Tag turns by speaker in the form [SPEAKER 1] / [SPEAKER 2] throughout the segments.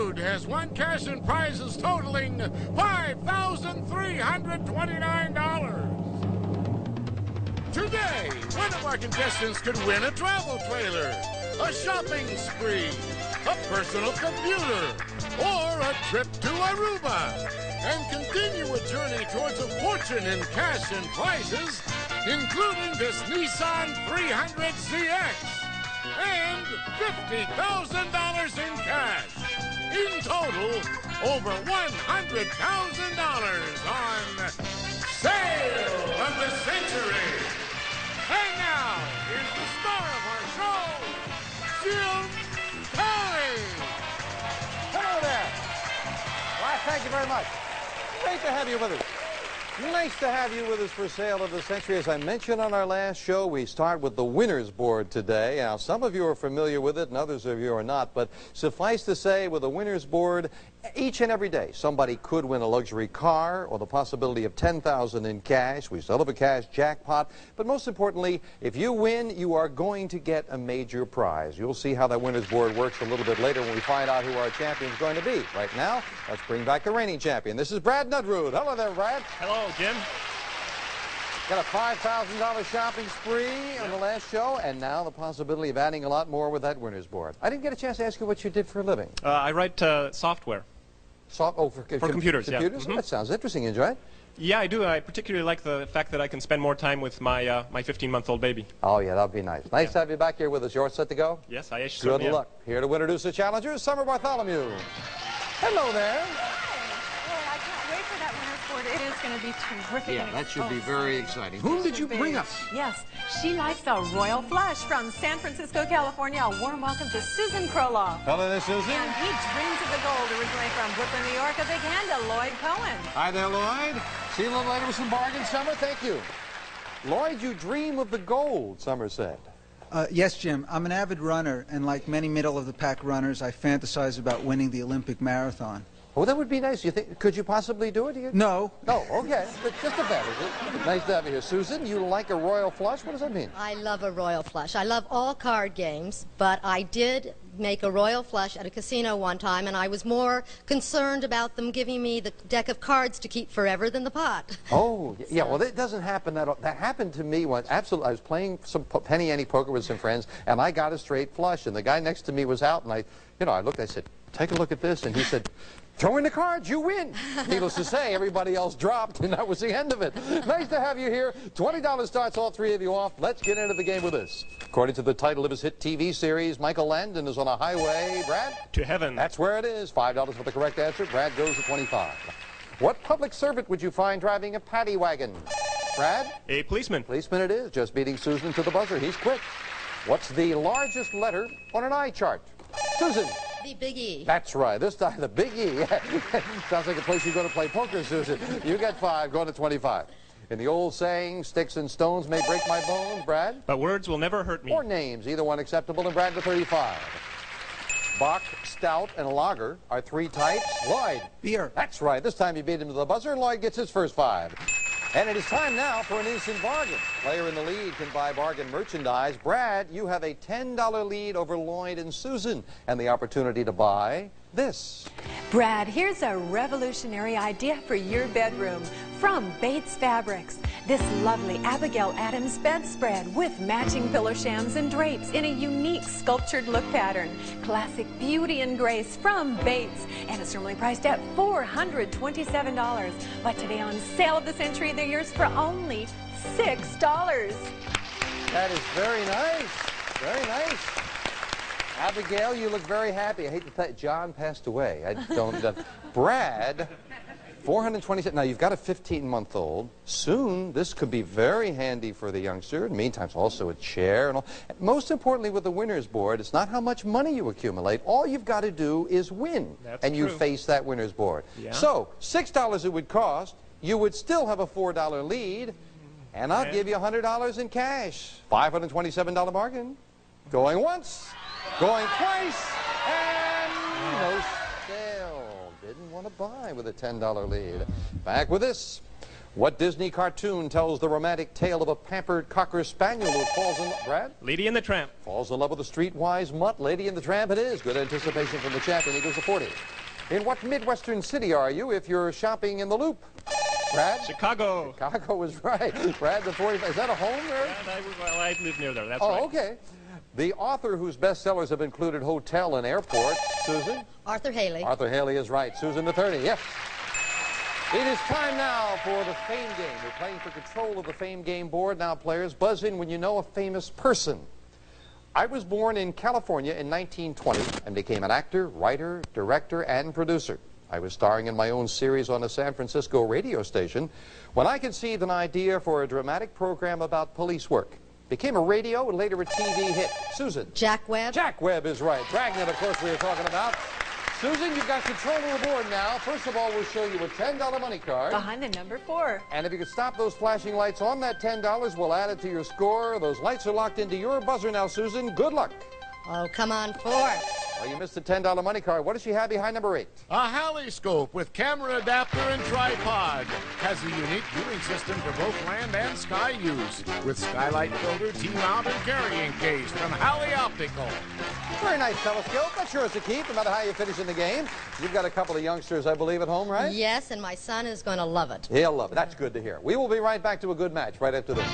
[SPEAKER 1] Rude has won cash and prizes totaling $5,329. Today, one of our contestants could win a travel trailer, a shopping spree, a personal computer, or a trip to Aruba, and continue a journey towards a fortune in cash and prizes, including this Nissan 300ZX and $50,000 in cash. In total, over $100,000 on Sale of the Century. And now, here's the star of our show, Jim Kelly.
[SPEAKER 2] Hello there. Well, thank you very much. Great to have you with us. Nice to have you with us for Sale of the Century. As I mentioned on our last show, we start with the winner's board today. Now, some of you are familiar with it and others of you are not, but suffice to say, with the winner's board, each and every day, somebody could win a luxury car or the possibility of $10,000 in cash. We still have a cash jackpot, but most importantly, if you win, you are going to get a major prize. You'll see how that winner's board works a little bit later when we find out who our champion is going to be. Right now, let's bring back the reigning champion. This is Brad Nudrud. Hello there, Brad.
[SPEAKER 3] Hello, Jim.
[SPEAKER 2] Got a $5,000 shopping spree on the last show, and now the possibility of adding a lot more with that winner's board. I didn't get a chance to ask you what you did for a living.
[SPEAKER 3] I write software.
[SPEAKER 2] For
[SPEAKER 3] computers, yeah.
[SPEAKER 2] Computers?
[SPEAKER 3] Mm-hmm.
[SPEAKER 2] That sounds interesting. You enjoy it?
[SPEAKER 3] Yeah, I do. I particularly like the fact that I can spend more time with my my 15-month-old baby.
[SPEAKER 2] Oh, yeah, that'd be nice. Nice to have you back here with us. You're set to go?
[SPEAKER 3] Yes, I
[SPEAKER 2] Good luck. Here to introduce the challengers, Summer Bartholomew. Hello there.
[SPEAKER 4] I can't wait for that winner's board. It is going to be terrific.
[SPEAKER 2] Yeah, that should be very exciting. Whom did you bring us?
[SPEAKER 4] Yes, she likes the Royal Flush from San Francisco, California. A warm welcome to Susan Kroloff.
[SPEAKER 2] Hello there, Susan.
[SPEAKER 4] And he dreams of the gold, originally from Brooklyn, New York. A big hand to Lloyd Cohen.
[SPEAKER 2] Hi there, Lloyd. See you a little later with some bargains, Summer. Thank you. Lloyd, you dream of the gold, Summer said.
[SPEAKER 5] Yes, Jim. I'm an avid runner, and like many middle-of-the-pack runners, I fantasize about winning the Olympic marathon.
[SPEAKER 2] Oh, that would be nice. You think? Could you possibly do it?
[SPEAKER 5] No.
[SPEAKER 2] No, okay. But just a bet, is it? Nice to have you here. Susan, you like a royal flush? What does that mean?
[SPEAKER 6] I love a royal flush. I love all card games, but I did make a royal flush at a casino one time, and I was more concerned about them giving me the deck of cards to keep forever than the pot.
[SPEAKER 2] Oh, yeah. Well, that doesn't happen that often. That happened to me once. Absolutely. I was playing some penny ante poker with some friends, and I got a straight flush, and the guy next to me was out, and I looked, I said, take a look at this, and he said, throw in the cards, you win. Needless to say, everybody else dropped, and that was the end of it. Nice to have you here. $20 starts all three of you off. Let's get into the game with this. According to the title of his hit TV series, Michael Landon is on a highway, Brad?
[SPEAKER 3] To heaven.
[SPEAKER 2] That's where it is. $5 for the correct answer. Brad goes to 25. What public servant would you find driving a paddy wagon? Brad?
[SPEAKER 3] A policeman.
[SPEAKER 2] Policeman it is. Just beating Susan to the buzzer. He's quick. What's the largest letter on an eye chart? Susan?
[SPEAKER 6] The Big E.
[SPEAKER 2] That's right. This time, the Big E. Sounds like a place you go to play poker, Susan. You get 5, going to 25. In the old saying, sticks and stones may break my bones, Brad?
[SPEAKER 3] But words will never hurt me.
[SPEAKER 2] Or names, either one acceptable, and Brad to 35. Bock, stout, and lager are 3 types. Lloyd?
[SPEAKER 5] Beer.
[SPEAKER 2] That's right. This time you beat him to the buzzer, and Lloyd gets his first 5. And it is time now for an instant bargain. Player in the lead can buy bargain merchandise. Brad, you have a $10 lead over Lloyd and Susan, and the opportunity to buy this.
[SPEAKER 4] Brad, here's a revolutionary idea for your bedroom from Bates Fabrics. This lovely Abigail Adams bedspread with matching pillow shams and drapes in a unique sculptured look pattern. Classic beauty and grace from Bates. And it's normally priced at $427. But today on Sale of the Century, they're yours for only $6.
[SPEAKER 2] That is very nice. Very nice. Abigail, you look very happy. I hate to tell you, John passed away. I don't. Brad, 427. Now, you've got a 15-month-old. Soon, this could be very handy for the youngster. In the meantime, it's also a chair. And all. Most importantly, with the winner's board, it's not how much money you accumulate. All you've got to do is win.
[SPEAKER 3] That's
[SPEAKER 2] and you
[SPEAKER 3] true.
[SPEAKER 2] face that winner's board.
[SPEAKER 3] Yeah.
[SPEAKER 2] So, $6 it would cost. You would still have a $4 lead. And I'll give you $100 in cash. $527 bargain. Going once. Going twice, and no sale. Didn't want to buy with a $10 lead. Back with this. What Disney cartoon tells the romantic tale of a pampered Cocker Spaniel who falls in love? Brad?
[SPEAKER 3] Lady and the Tramp.
[SPEAKER 2] Falls in love with a streetwise mutt. Lady and the Tramp it is. Good anticipation from the champion. He goes to 40. In what Midwestern city are you if you're shopping in the Loop? Brad?
[SPEAKER 3] Chicago.
[SPEAKER 2] Chicago is right. Brad, the 45. Is that a home there?
[SPEAKER 3] I live near there. That's right.
[SPEAKER 2] Oh, okay. The author whose bestsellers have included Hotel and Airport. Susan?
[SPEAKER 6] Arthur Haley.
[SPEAKER 2] Arthur Haley is right. Susan, the 30. Yes. It is time now for the Fame Game. We're playing for control of the Fame Game board. Now, players, buzz in when you know a famous person. I was born in California in 1920 and became an actor, writer, director, and producer. I was starring in my own series on a San Francisco radio station when I conceived an idea for a dramatic program about police work. Became a radio and later a TV hit. Susan.
[SPEAKER 6] Jack Webb.
[SPEAKER 2] Jack Webb is right. Dragnet, of course, we were talking about. Susan, you've got control of the board now. First of all, we'll show you a $10 money card.
[SPEAKER 4] Behind the number 4.
[SPEAKER 2] And if you could stop those flashing lights on that $10, we'll add it to your score. Those lights are locked into your buzzer now, Susan. Good luck.
[SPEAKER 6] Oh, come on, 4.
[SPEAKER 2] Well, you missed the $10 money card. What does she have behind number 8?
[SPEAKER 1] A Halley-Scope with camera adapter and tripod. Has a unique viewing system for both land and sky use. With skylight filter, T-mount, and carrying case from Halley Optical.
[SPEAKER 2] Very nice telescope. That's yours to keep, no matter how you finish in the game. You've got a couple of youngsters, I believe, at home, right?
[SPEAKER 6] Yes, and my son is going to love it.
[SPEAKER 2] He'll love it. That's good to hear. We will be right back to a good match right after this.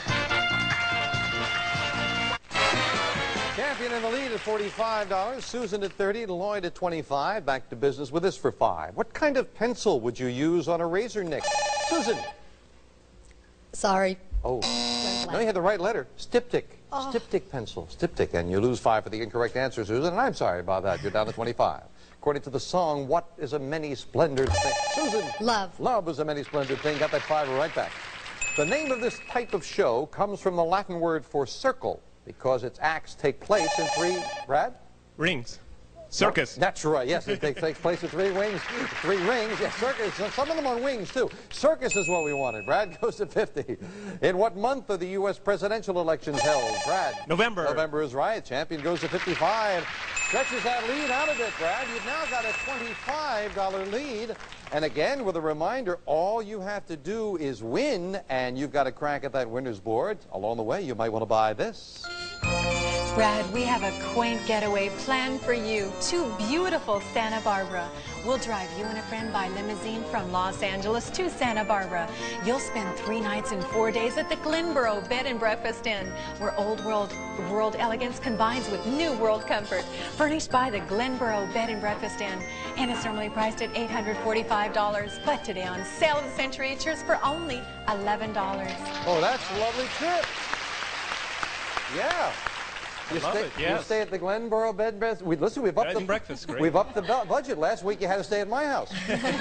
[SPEAKER 2] Champion in the lead at $45, Susan at 30, Lloyd at 25. Back to business with this for 5. What kind of pencil would you use on a razor nick? Susan.
[SPEAKER 6] Sorry.
[SPEAKER 2] Oh, no, you had the right letter. Styptic.
[SPEAKER 6] Oh.
[SPEAKER 2] Styptic pencil. Styptic. And you lose 5 for the incorrect answer, Susan. And I'm sorry about that. You're down to 25. According to the song, what is a many-splendored thing? Susan.
[SPEAKER 6] Love.
[SPEAKER 2] Love is a many-splendored thing. Got that 5 right back. The name of this type of show comes from the Latin word for circle, because its acts take place in 3, Brad?
[SPEAKER 3] Rings. Circus.
[SPEAKER 2] That's right, yes, it takes place in 3 wings, 3 rings, yes, circus, some of them on wings too. Circus is what we wanted. Brad goes to 50. In what month are the U.S. presidential elections held, Brad?
[SPEAKER 3] November.
[SPEAKER 2] November is right. Champion goes to 55. Stretches that lead out a bit, Brad. You've now got a $25 lead. And again, with a reminder, all you have to do is win, and you've got a crack at that winner's board. Along the way, you might want to buy this.
[SPEAKER 4] Brad, we have a quaint getaway planned for you to beautiful Santa Barbara. We'll drive you and a friend by limousine from Los Angeles to Santa Barbara. You'll spend 3 nights and 4 days at the Glenboro Bed and Breakfast Inn, where old world elegance combines with new world comfort. Furnished by the Glenboro Bed and Breakfast Inn, and it's normally priced at $845, but today on Sale of the Century, it's yours for only $11.
[SPEAKER 2] Oh, that's a lovely trip. Yeah. You stay at the Glenboro Bed and Breakfast. Listen, we've upped We've upped the budget. Last week you had to stay at my house.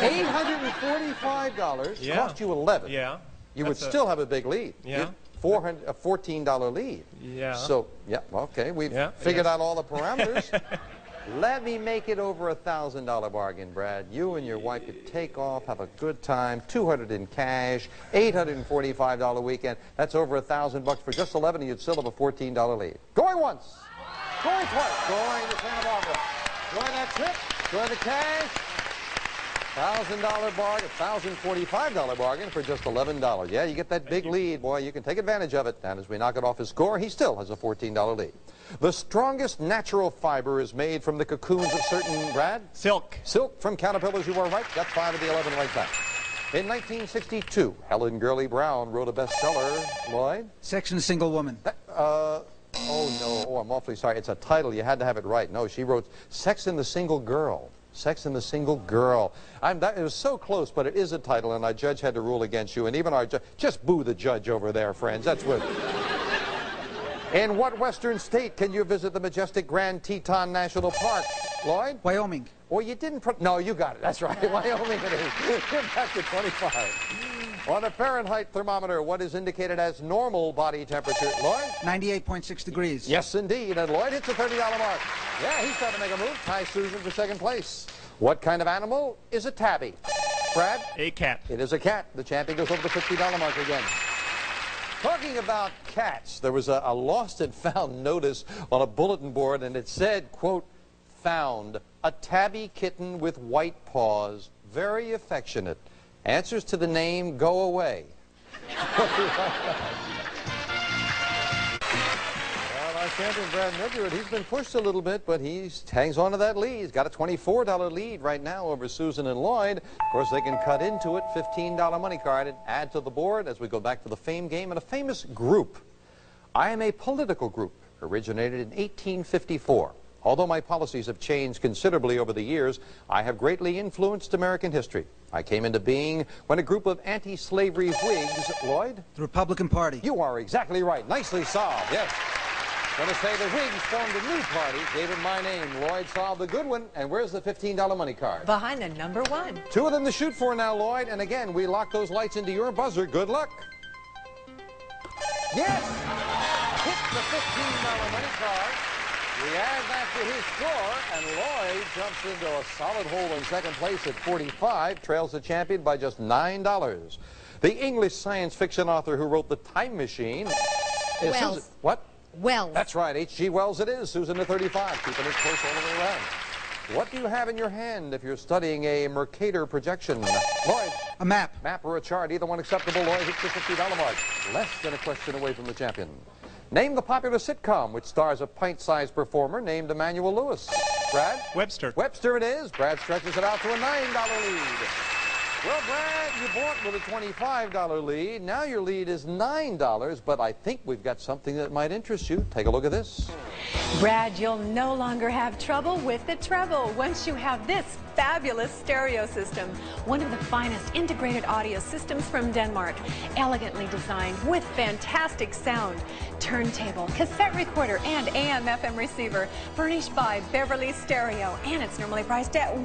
[SPEAKER 2] $845 cost you $11.
[SPEAKER 3] Yeah.
[SPEAKER 2] You would still have a big lead.
[SPEAKER 3] Yeah.
[SPEAKER 2] A $14 lead.
[SPEAKER 3] Yeah.
[SPEAKER 2] So, yeah, okay, we've figured out all the parameters. Let me make it over a $1,000 bargain, Brad. You and your wife could take off, have a good time, $200 in cash, $845 weekend. That's over $1,000 for just 11, and you'd still have a $14 lead. Going once, going twice, going to Santa Barbara. Join that trip, join the cash. $1,000 bargain, $1,045 bargain for just $11. Yeah, you get that big lead, boy. You can take advantage of it. And as we knock it off his score, he still has a $14 lead. The strongest natural fiber is made from the cocoons of certain, Brad?
[SPEAKER 3] Silk.
[SPEAKER 2] Silk from caterpillars, you were right. Got 5 of the 11 right back. In 1962, Helen Gurley Brown wrote a bestseller, Lloyd?
[SPEAKER 5] Sex and a Single Woman.
[SPEAKER 2] Oh, no. Oh, I'm awfully sorry. It's a title. You had to have it right. No, she wrote Sex and the Single Girl. Sex and the Single Girl. It was so close, but it is a title, and our judge had to rule against you. And even our judge, just boo the judge over there, friends. That's what. In what western state can you visit the majestic Grand Teton National Park, Lloyd?
[SPEAKER 5] Wyoming.
[SPEAKER 2] Well, you didn't. No, you got it. That's right. Wyoming it is. You're back to 25. On a Fahrenheit thermometer, what is indicated as normal body temperature, Lloyd?
[SPEAKER 5] 98.6 degrees.
[SPEAKER 2] Yes, indeed. And Lloyd hits the $30 mark. Yeah, he's trying to make a move. Tie Susan for second place. What kind of animal is a tabby? Brad?
[SPEAKER 3] A cat.
[SPEAKER 2] It is a cat. The champion goes over the $50 mark again. Talking about cats, there was a lost and found notice on a bulletin board, and it said, quote, found a tabby kitten with white paws, very affectionate. Answers to the name go away. Well, our champion, Brad Midgert, he's been pushed a little bit, but he hangs on to that lead. He's got a $24 lead right now over Susan and Lloyd. Of course, they can cut into it, $15 money card, and add to the board as we go back to the fame game and a famous group. I am a political group, originated in 1854. Although my policies have changed considerably over the years, I have greatly influenced American history. I came into being when a group of anti-slavery Whigs, Lloyd?
[SPEAKER 5] The Republican Party.
[SPEAKER 2] You are exactly right. Nicely solved, yes. Going to say the Whigs formed a new party, gave it my name. Lloyd solved the good one, and where's the $15 money card?
[SPEAKER 4] Behind the number 1.
[SPEAKER 2] 2 of them to shoot for now, Lloyd, and again, we lock those lights into your buzzer. Good luck. Yes! Hit the $15 money card. We add that to his score, and Lloyd jumps into a solid hole in second place at 45, trails the champion by just $9. The English science fiction author who wrote The Time Machine is
[SPEAKER 6] Wells.
[SPEAKER 2] Susan. What?
[SPEAKER 6] Wells.
[SPEAKER 2] That's right, H.G. Wells it is. Susan to 35, keeping it close all the way around. What do you have in your hand if you're studying a Mercator projection? Lloyd?
[SPEAKER 5] A map.
[SPEAKER 2] Map or a chart, either one acceptable. Lloyd hits the $50 mark. Less than a question away from the champion. Name the popular sitcom which stars a pint-sized performer named Emmanuel Lewis. Brad?
[SPEAKER 3] Webster.
[SPEAKER 2] Webster it is. Brad stretches it out to a $9 lead. Well, Brad, you bought with a $25 lead. Now your lead is $9, but I think we've got something that might interest you. Take a look at this.
[SPEAKER 4] Brad, you'll no longer have trouble with the treble once you have this fabulous stereo system. One of the finest integrated audio systems from Denmark. Elegantly designed with fantastic sound. Turntable, cassette recorder, and AM/FM receiver. Furnished by Beverly Stereo. And it's normally priced at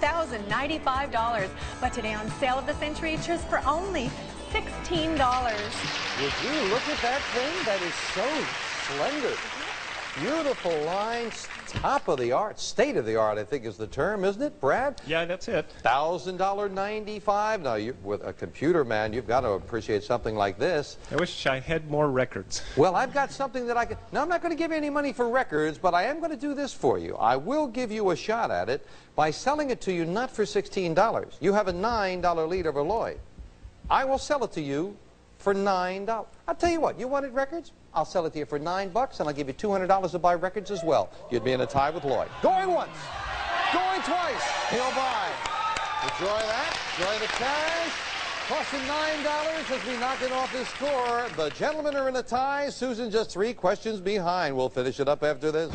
[SPEAKER 4] $1,095. But today on Sale of the Century, just for only $16.
[SPEAKER 2] Would you look at that thing? That is so slender. Beautiful lines, top of the art, state of the art, I think is the term, isn't it, Brad?
[SPEAKER 3] Yeah, that's it.
[SPEAKER 2] $1,000 95. Now, with a computer, man, you've got to appreciate something like this.
[SPEAKER 3] I wish I had more records.
[SPEAKER 2] Well, I've got something that I can... Now, I'm not going to give you any money for records, but I am going to do this for you. I will give you a shot at it by selling it to you not for $16. You have a $9 lead over Lloyd. I will sell it to you for $9. I'll tell you what, you wanted records? I'll sell it to you for $9, and I'll give you $200 to buy records as well. You'd be in a tie with Lloyd. Going once, going twice, he'll buy. Enjoy that, enjoy the cash. Costing $9 as we knock it off his score. The gentlemen are in a tie. Susan just 3 questions behind. We'll finish it up after this.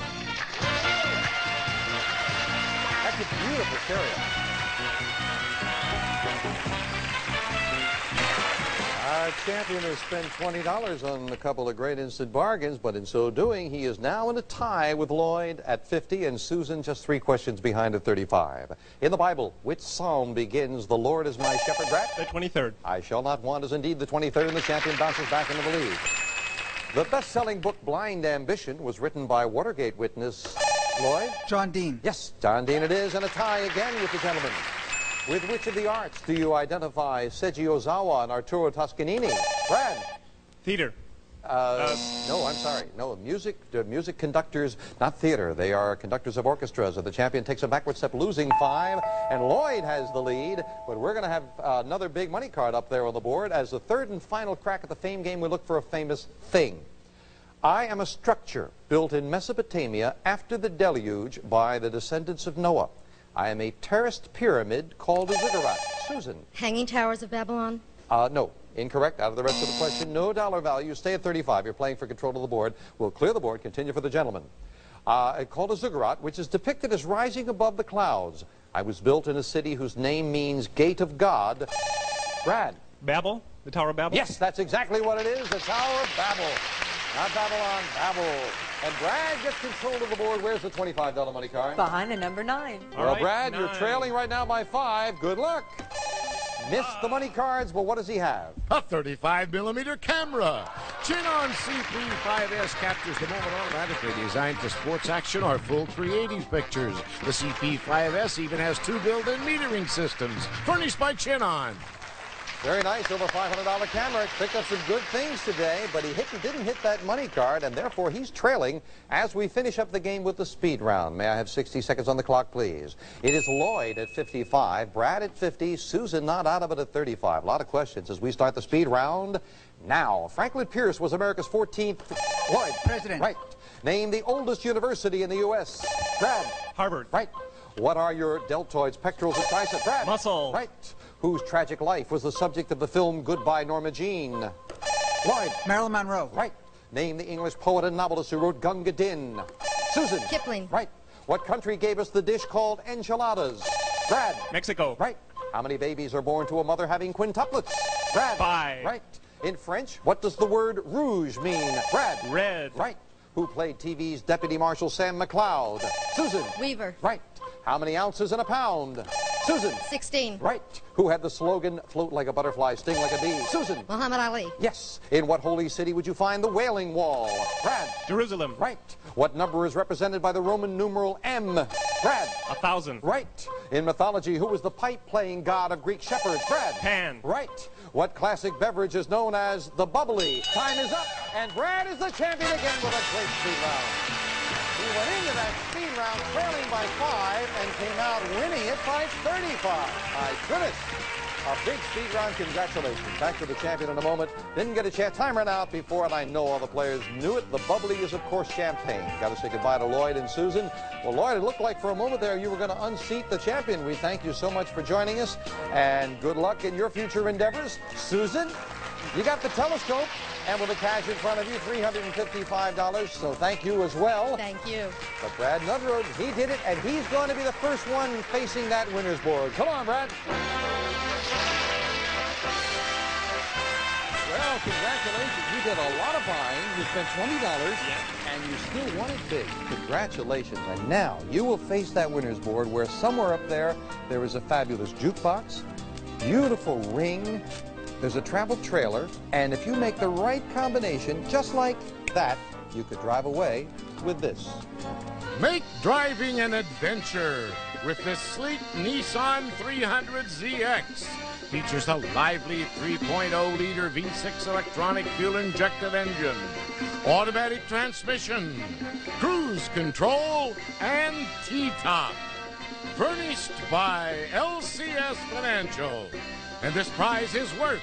[SPEAKER 2] That's a beautiful stereo. Our champion has spent $20 on a couple of great instant bargains, but in so doing, he is now in a tie with Lloyd at 50 and Susan just 3 questions behind at 35. In the Bible, which psalm begins, "The Lord is my shepherd"? Brad?
[SPEAKER 3] The 23rd.
[SPEAKER 2] I shall not want is indeed the 23rd, and the champion bounces back into the lead. The best-selling book Blind Ambition was written by Watergate witness Lloyd?
[SPEAKER 5] John Dean.
[SPEAKER 2] Yes, John Dean it is, and a tie again with the gentleman. With which of the arts do you identify Seiji Ozawa and Arturo Toscanini? Brad?
[SPEAKER 3] Theater.
[SPEAKER 2] No, I'm sorry. No, music conductors, not theater. They are conductors of orchestras. The champion takes a backward step, losing 5, and Lloyd has the lead. But we're going to have another big money card up there on the board. As the third and final crack at the fame game, we look for a famous thing. I am a structure built in Mesopotamia after the deluge by the descendants of Noah. I am a terraced pyramid called a ziggurat. Susan?
[SPEAKER 6] Hanging Towers of Babylon?
[SPEAKER 2] No. Incorrect. Out of the rest of the question. No dollar value. Stay at 35. You're playing for control of the board. We'll clear the board. Continue for the gentleman. Called a ziggurat, which is depicted as rising above the clouds. I was built in a city whose name means Gate of God. Brad?
[SPEAKER 3] Babel? The Tower of Babel?
[SPEAKER 2] Yes, that's exactly what it is. The Tower of Babel. Not Babylon, Babel. And Brad gets control of the board. Where's the $25 money card?
[SPEAKER 4] Behind the number 9.
[SPEAKER 2] Well,
[SPEAKER 3] All right,
[SPEAKER 2] Brad,
[SPEAKER 3] 9.
[SPEAKER 2] you're trailing right now by 5. Good luck. Missed the money cards, but what does he have?
[SPEAKER 1] A 35mm camera. Chinon CP5S captures the moment automatically, designed for sports action or full 380 pictures. The CP5S even has 2 built-in metering systems, furnished by Chinon.
[SPEAKER 2] Very nice, over $500 camera. Picked up some good things today, but he didn't hit that money card, and therefore he's trailing as we finish up the game with the speed round. May I have 60 seconds on the clock, please? It is Lloyd at 55, Brad at 50, Susan not out of it at 35. A lot of questions as we start the speed round now. Franklin Pierce was America's 14th... Lloyd.
[SPEAKER 5] President.
[SPEAKER 2] Right. Name the oldest university in the U.S. Brad.
[SPEAKER 3] Harvard.
[SPEAKER 2] Right. What are your deltoids, pectorals, and triceps? Brad.
[SPEAKER 3] Muscle.
[SPEAKER 2] Right. Whose tragic life was the subject of the film Goodbye, Norma Jean? Lloyd.
[SPEAKER 5] Marilyn Monroe.
[SPEAKER 2] Right. Name the English poet and novelist who wrote Gunga Din. Susan.
[SPEAKER 6] Kipling.
[SPEAKER 2] Right. What country gave us the dish called enchiladas? Brad.
[SPEAKER 3] Mexico.
[SPEAKER 2] Right. How many babies are born to a mother having quintuplets? Brad.
[SPEAKER 3] 5.
[SPEAKER 2] Right. In French, what does the word rouge mean? Brad.
[SPEAKER 3] Red.
[SPEAKER 2] Right. Who played TV's Deputy Marshal Sam McCloud? Susan.
[SPEAKER 6] Weaver.
[SPEAKER 2] Right. How many ounces in a pound? Susan.
[SPEAKER 6] 16.
[SPEAKER 2] Right. Who had the slogan, float like a butterfly, sting like a bee? Susan.
[SPEAKER 6] Muhammad Ali.
[SPEAKER 2] Yes. In what holy city would you find the Wailing Wall? Brad.
[SPEAKER 3] Jerusalem.
[SPEAKER 2] Right. What number is represented by the Roman numeral M? Brad.
[SPEAKER 3] 1,000.
[SPEAKER 2] Right. In mythology, who was the pipe-playing god of Greek shepherds? Brad.
[SPEAKER 3] Pan.
[SPEAKER 2] Right. What classic beverage is known as the bubbly? Time is up, and Brad is the champion again with a great speed round. He went into that speed round trailing by 5 and came out winning it by 35. My goodness. A big speed round. Congratulations. Back to the champion in a moment. Didn't get a chance. Time ran out before, and I know all the players knew it. The bubbly is, of course, champagne. Got to say goodbye to Lloyd and Susan. Well, Lloyd, it looked like for a moment there you were going to unseat the champion. We thank you so much for joining us, and good luck in your future endeavors. Susan, you got the telescope, and with the cash in front of you, $355, so thank you as well.
[SPEAKER 6] Thank you.
[SPEAKER 2] But Brad Nudrood, he did it, and he's going to be the first one facing that winner's board. Come on, Brad. Well, congratulations. You did a lot of buying. You spent $20, and you still won it big. Congratulations. And now you will face that winner's board where somewhere up there is a fabulous jukebox, beautiful ring, there's a travel trailer, and if you make the right combination, just like that, you could drive away with this.
[SPEAKER 1] Make driving an adventure with the sleek Nissan 300ZX. Features a lively 3.0-liter V6 electronic fuel-injected engine, automatic transmission, cruise control, and T-top. Furnished by LCS Financial. And this prize is worth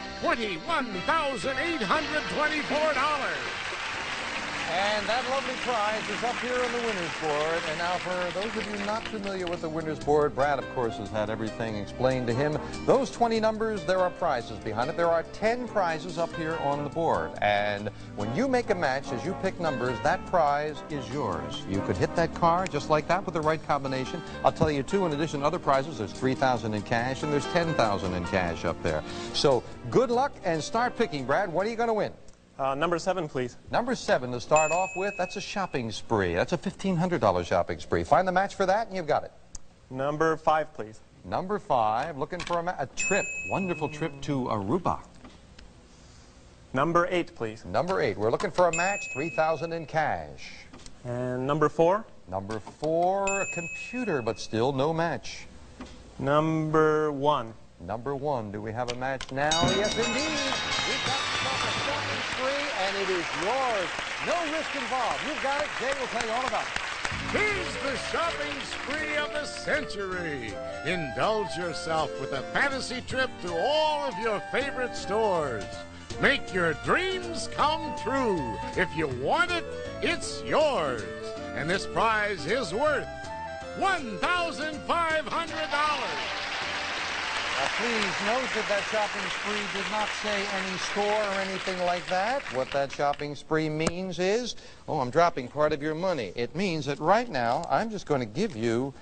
[SPEAKER 1] $21,824.
[SPEAKER 2] And that lovely prize is up here on the winner's board. And now for those of you not familiar with the winner's board, Brad, of course, has had everything explained to him. Those 20 numbers, there are prizes behind it. There are 10 prizes up here on the board. And when you make a match, as you pick numbers, that prize is yours. You could hit that car just like that with the right combination. I'll tell you, too, in addition to other prizes, there's $3,000 in cash and there's $10,000 in cash up there. So good luck and start picking, Brad. What are you going to win?
[SPEAKER 3] Number 7, please.
[SPEAKER 2] Number 7 to start off with, that's a shopping spree. That's a $1,500 shopping spree. Find the match for that, and you've got it.
[SPEAKER 3] Number 5, please.
[SPEAKER 2] Number 5, looking for a trip. Wonderful trip to Aruba.
[SPEAKER 3] Number 8, please.
[SPEAKER 2] Number 8, we're looking for a match, $3,000 in cash.
[SPEAKER 3] And number 4?
[SPEAKER 2] Number 4, a computer, but still no match.
[SPEAKER 3] Number 1.
[SPEAKER 2] Number 1, do we have a match now? Yes, indeed. We've got a shopping spree, and it is yours. No risk involved. You've got it. Jay will tell you all about it.
[SPEAKER 1] Here's the shopping spree of the century. Indulge yourself with a fantasy trip to all of your favorite stores. Make your dreams come true. If you want it, it's yours. And this prize is worth $1,500.
[SPEAKER 2] Please note that shopping spree did not say any store or anything like that. What that shopping spree means is, oh, I'm dropping part of your money. It means that right now, I'm just going to give you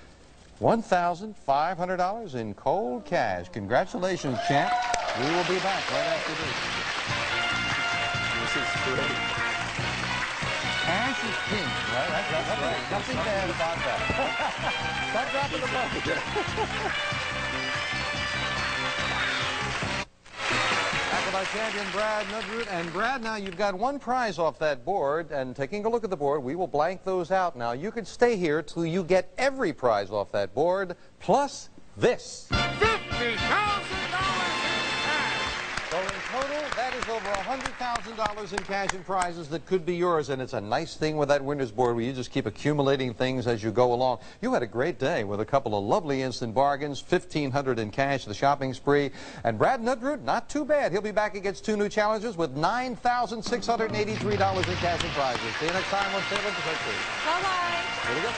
[SPEAKER 2] $1,500 in cold cash. Congratulations, champ. We will be back right after this.
[SPEAKER 3] This is great.
[SPEAKER 2] Cash is king, right? That's right. Nothing bad about that. Stop dropping the money. Our champion, Brad Nudrood. And Brad, now you've got one prize off that board, and taking a look at the board, we will blank those out. Now, you can stay here till you get every prize off that board, plus this.
[SPEAKER 1] $50,000 in cash.
[SPEAKER 2] $1,000 in cash and prizes that could be yours, and it's a nice thing with that winner's board where you just keep accumulating things as you go along. You had a great day with a couple of lovely instant bargains, $1,500 in cash, the shopping spree, and Brad Nudroot, not too bad. He'll be back against 2 new challenges with $9,683 in cash and prizes. See you next time on Salem to Century.
[SPEAKER 4] Bye-bye.
[SPEAKER 2] Here we go.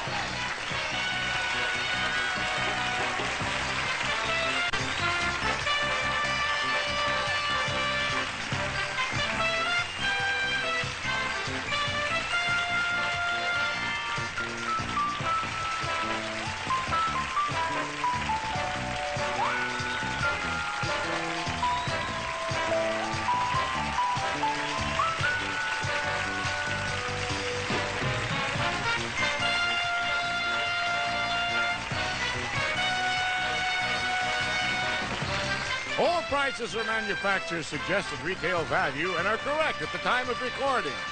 [SPEAKER 1] All prices are manufacturer's suggested retail value and are correct at the time of recording.